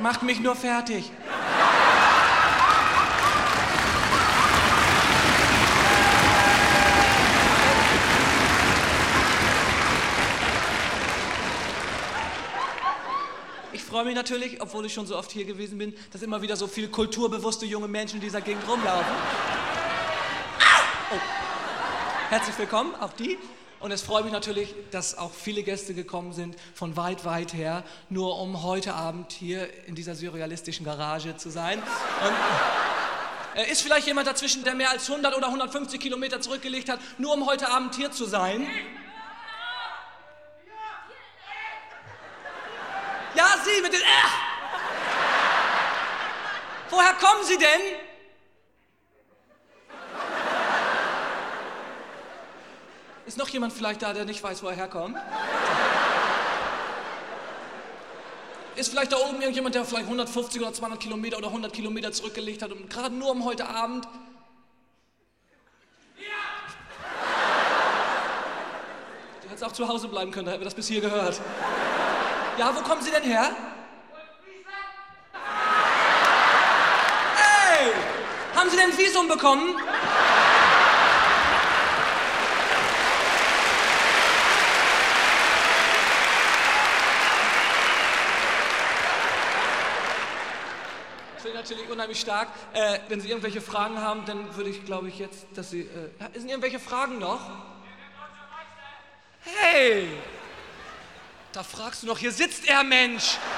Macht mich nur fertig. Ich freue mich natürlich, obwohl ich schon so oft hier gewesen bin, dass immer wieder so viele kulturbewusste junge Menschen in dieser Gegend rumlaufen. Oh. Herzlich willkommen, auch die. Und es freut mich natürlich, dass auch viele Gäste gekommen sind von weit, weit her, nur um heute Abend hier in dieser surrealistischen Garage zu sein. Und, ist vielleicht jemand dazwischen, der mehr als 100 oder 150 Kilometer zurückgelegt hat, nur um heute Abend hier zu sein? Ja, Sie mit den... Woher kommen Sie denn? Ist noch jemand vielleicht da, der nicht weiß, wo er herkommt? Ist vielleicht da oben irgendjemand, der vielleicht 150 oder 200 Kilometer oder 100 Kilometer zurückgelegt hat und gerade nur um heute Abend... Du hättest auch zu Hause bleiben können, da hätten wir das bis hier gehört. Ja, wo kommen Sie denn her? Hey! Haben Sie denn ein Visum bekommen? Das finde ich natürlich unheimlich stark. Wenn Sie irgendwelche Fragen haben, dann würde ich, glaube ich, jetzt, dass Sie... sind irgendwelche Fragen noch? Hey! Da fragst du noch, hier sitzt er, Mensch!